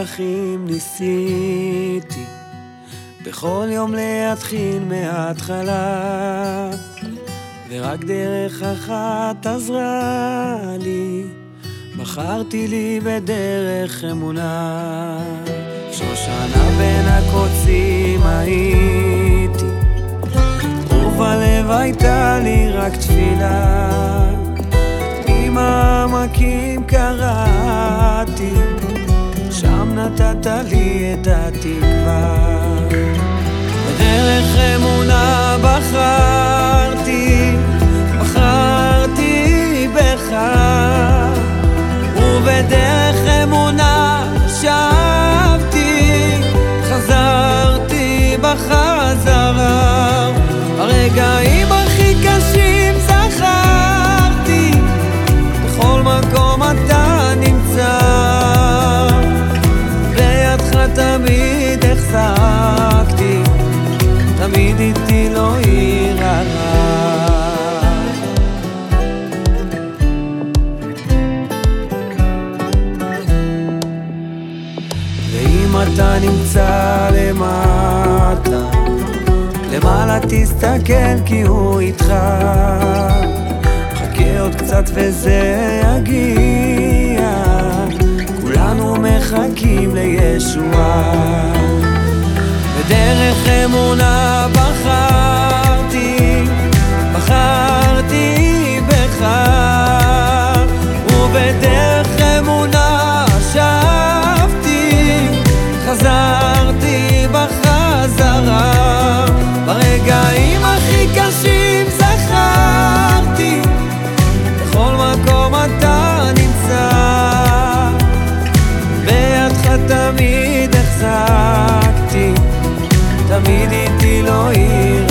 דרכים ניסיתי בכל יום להתחיל מההתחלה, ורק דרך אחת עזרה לי, בחרתי לי בדרך אמונה. שושנה בין הקוצים הייתי, ובלב הייתה לי רק תפילה, עם העמקים קראתי, שם נתת לי את התקווה. בדרך אמונה בחרתי בך, ובדרך אמונה שבתי, חזרתי בחזרה. הרגעים הכי קשים זכרתי, בכל מקום אתה נמצא, בידך תמיד החזקתי, תמיד איתי לא יראה. ואם אתה נמצא למטה, למעלה תסתכל כי הוא איתך, חכה עוד קצת וזה יגיע, כולנו מחכים לישועה. בדרך אמונה בחרתי בך, ובדרך אמונה שבתי, חזרתי בחזרה. ברגעים הכי קשים זכרתי, בכל מקום אתה נמצא, בידך תמיד החזקתי, תמיד איתי לא יראה.